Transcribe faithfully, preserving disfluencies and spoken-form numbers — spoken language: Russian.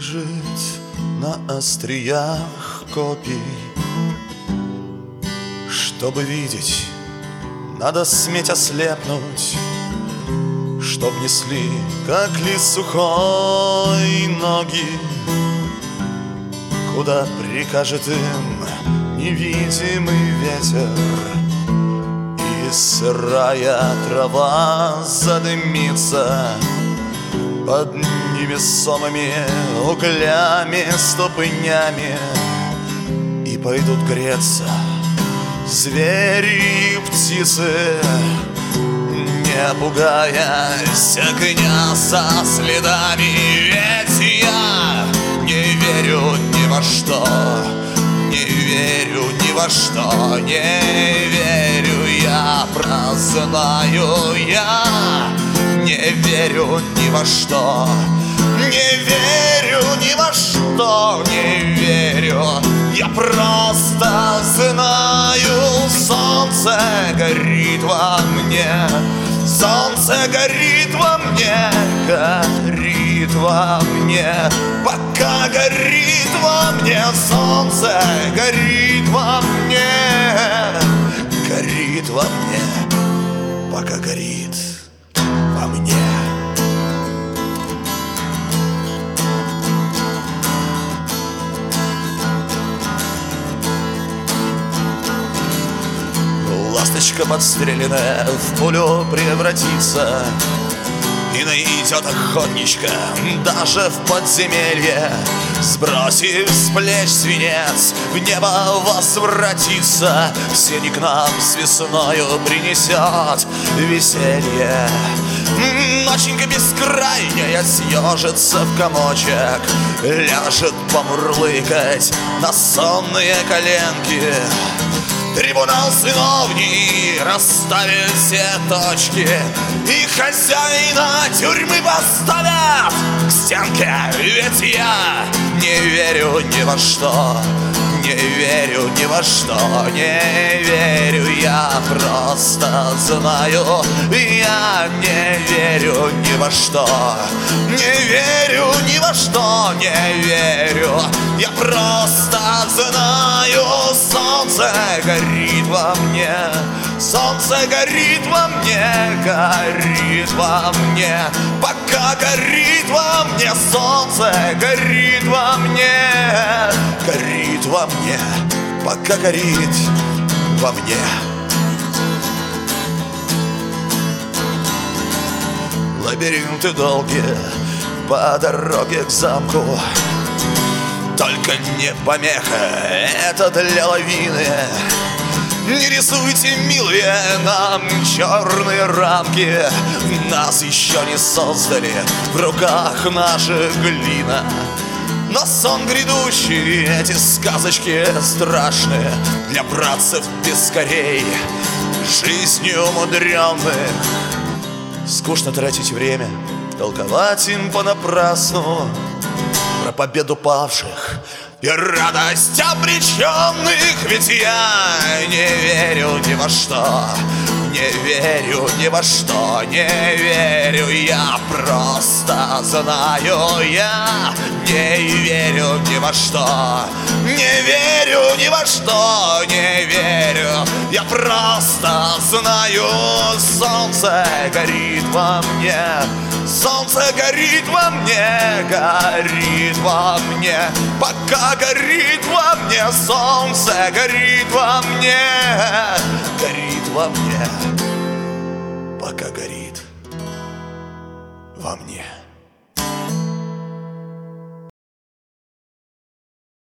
лежит на остриях копий. Чтобы видеть, надо сметь ослепнуть, чтоб несли, как лист сухой, ноги, куда прикажет им невидимый ветер. И сырая трава задымится под невесомыми углями, ступнями, и пойдут греться звери и птицы, не пугаясь огня со следами. Ведь я не верю ни во что, не верю ни во что, не верю, я прознаю, я не верю ни во что, не верю ни во что, не верю, я просто знаю. Солнце горит во мне, солнце горит во мне, горит во мне, пока горит во мне. Солнце горит во мне, горит во мне, пока горит во мне. Ласточка подстреленная в пулю превратится, и найдет охотничка даже в подземелье, сбросив с плеч свинец, в небо возвратится. Все не к нам с весною принесет веселье. Ноченька бескрайняя съежится в комочек, ляжет помурлыкать на сонные коленки. Трибунал сыновний расставит все точки, и хозяина тюрьмы поставят к стенке. Ведь я не верю ни во что, не верю ни во что, не верю, я просто знаю. Я не верю ни во что, не верю ни во что, не верю, я просто знаю. Солнце горит во мне, солнце горит во мне, горит во мне, пока горит во мне. Солнце горит во мне, горит во мне, пока горит во мне. Лабиринты долгие по дороге к замку, только не помеха, это для лавины. Не рисуйте, милые, нам черные рамки, нас еще не создали, в руках наша глина. Но сон грядущий, эти сказочки страшные для братцев пескарей, жизнью умудренных. Скучно тратить время, толковать им понапрасну про победу павших и радость обреченных. Ведь я не верю ни во что, не верю ни во что, не верю, я просто знаю. Я не верю ни во что, не верю ни во что, не верю, я просто знаю. Солнце горит во мне, солнце горит во мне, горит во мне, пока горит во мне. Солнце горит во мне, горит во мне, пока горит во мне.